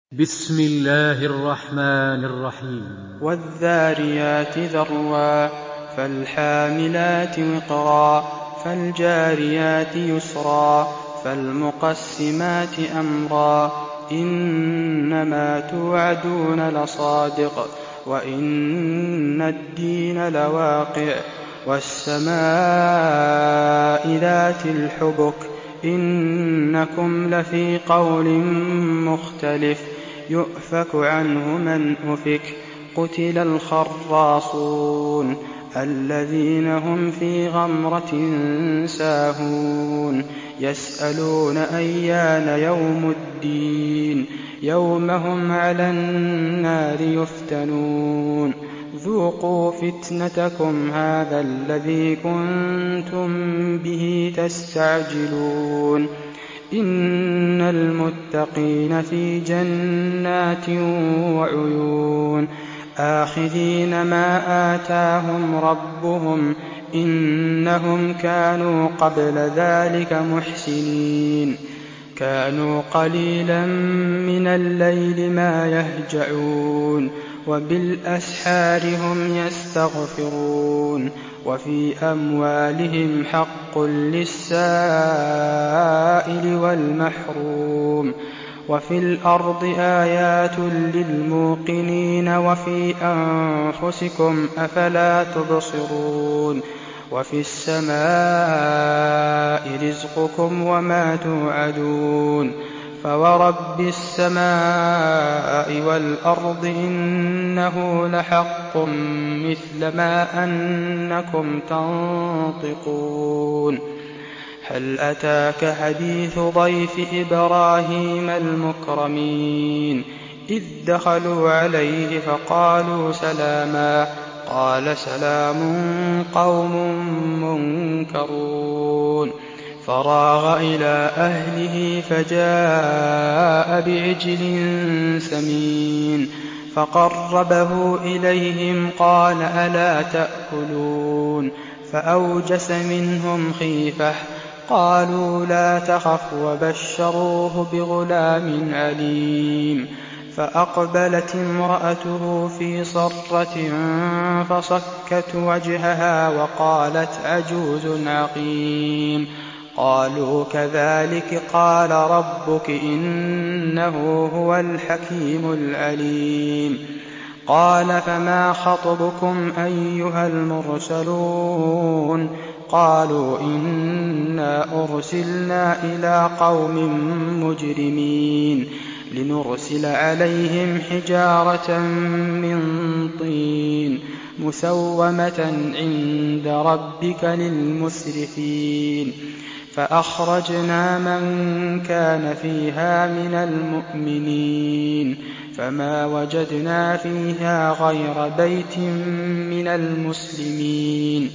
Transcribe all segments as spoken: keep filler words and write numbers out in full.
بسم الله الرحمن الرحيم. والذاريات ذروا فالحاملات وقرا فالجاريات يسرا فالمقسمات أمرا إنما توعدون لصادق وإن الدين لواقع والسماء ذات الحبك إنكم لفي قول مختلف يؤفك عنه من أفك قتل الخراصون الذين هم في غمرة ساهون يسألون أيان يوم الدين يوم هم على النار يفتنون ذوقوا فتنتكم هذا الذي كنتم به تستعجلون إن المتقين في جنات وعيون آخذين ما آتاهم ربهم إنهم كانوا قبل ذلك محسنين كانوا قليلا من الليل ما يهجعون وبالأسحار هم يستغفرون وفي أموالهم حق للسائل والمحروم وفي الأرض آيات للموقنين وفي أنفسكم أفلا تبصرون وفي السماء رزقكم وما توعدون فورب السماء والأرض إنه لحق مثل ما أنكم تنطقون هل أتاك حديث ضيف إبراهيم المكرمين إذ دخلوا عليه فقالوا سلاما قال سلام قوم منكرون فراغ إلى أهله فجاء بعجل سمين فقربه إليهم قال ألا تأكلون فأوجس منهم خيفة قالوا لا تخف وبشروه بغلام عليم فأقبلت امرأته في صرة فصكت وجهها وقالت عجوز عقيم قالوا كذلك قال ربك إنه هو الحكيم العليم قال فما خطبكم أيها المرسلون قالوا إنا أرسلنا إلى قوم مجرمين لنرسل عليهم حجارة من طين مسومة عند ربك للمسرفين فأخرجنا من كان فيها من المؤمنين فما وجدنا فيها غير بيت من المسلمين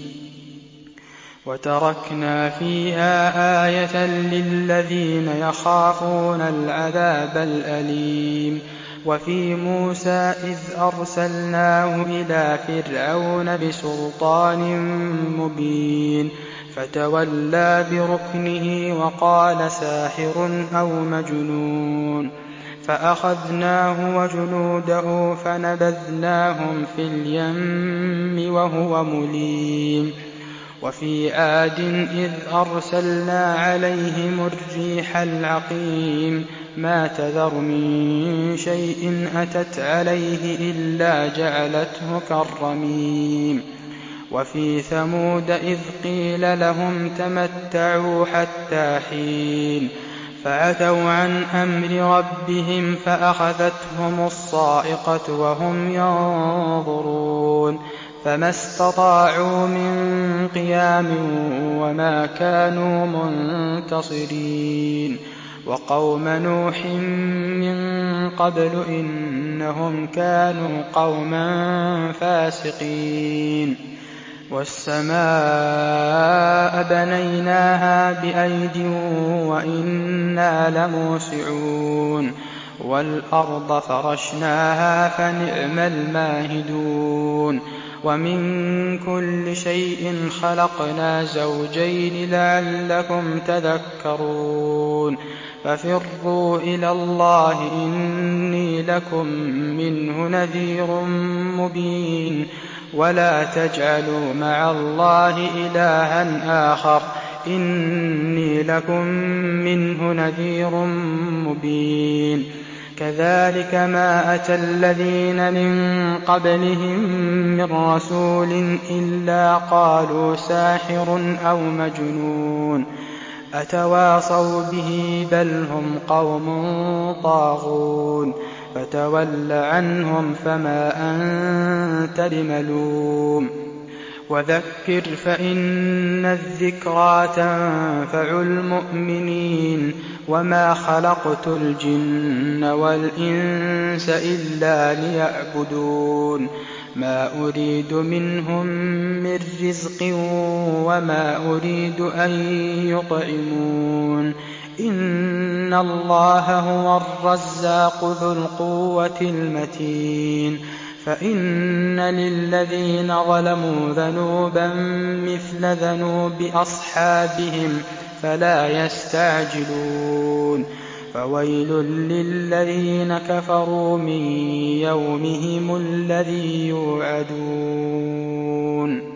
وتركنا فيها آية للذين يخافون العذاب الأليم وفي موسى إذ أرسلناه إلى فرعون بسلطان مبين فتولى بركنه وقال ساحر أو مجنون فأخذناه وجنوده فنبذناهم في اليم وهو مليم وفي عاد إذ أرسلنا عليهم الريح العقيم ما تذر من شيء أتت عليه إلا جعلته كالرميم وفي ثمود إذ قيل لهم تمتعوا حتى حين فعتوا عن أمر ربهم فأخذتهم الصاعقة وهم ينظرون فما استطاعوا من قيام وما كانوا منتصرين وقوم نوح من قبل إنهم كانوا قوما فاسقين والسماء بنيناها بأيد وإنا لموسعون والأرض فرشناها فنعم الماهدون ومن كل شيء خلقنا زوجين لعلكم تذكرون ففروا إلى الله إني لكم منه نذير مبين ولا تجعلوا مع الله إلها آخر إني لكم منه نذير مبين كذلك ما أتى الذين من قبلهم من رسول إلا قالوا ساحر أو مجنون أتواصوا به بل هم قوم طاغون فتول عنهم فما أنت بملوم وذكر فإن الذكرى تنفع المؤمنين وما خلقت الجن والإنس إلا ليعبدون ما أريد منهم من رزق وما أريد أن يطعمون إن الله هو الرزاق ذو القوة المتين فإن للذين ظلموا ذنوبا مثل ذنوب أصحابهم فلا يستعجلون فويل للذين كفروا من يومهم الذي يوعدون